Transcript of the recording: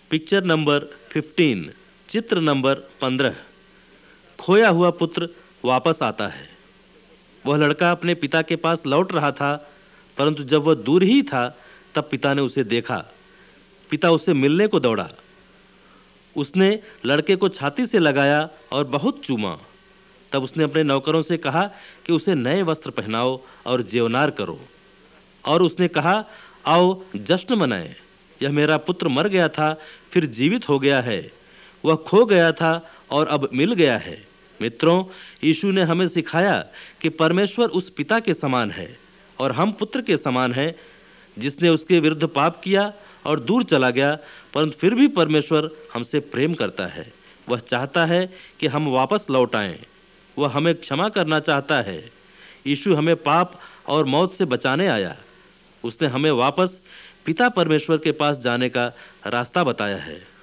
Picture number 15, चित्र number 15। खोया हुआ पुत्र वापस आता है। वह लड़का अपने पिता के पास लौट रहा था, परंतु जब वह दूर ही था तब पिता ने उसे देखा। पिता उससे मिलने को दौड़ा। उसने लड़के को छाती से लगाया और बहुत चूमा। तब उसने अपने नौकरों से कहा कि उसे नए वस्त्र पहनाओ और जेवनार करो। और उसने कहा, आओ जश्न मनाएं। यह मेरा पुत्र मर गया था, फिर जीवित हो गया है। वह खो गया था और अब मिल गया है। मित्रों, यीशु ने हमें सिखाया कि परमेश्वर उस पिता के समान है और हम पुत्र के समान हैं, जिसने उसके विरुद्ध पाप किया और दूर चला गया, परंतु फिर भी परमेश्वर हमसे प्रेम करता है। वह चाहता है कि हम वापस लौट आएं। वह हमें क्षमा करना चाहता है। यीशु हमें पाप और मौत से बचाने आया। उसने हमें वापस पिता परमेश्वर के पास जाने का रास्ता बताया है।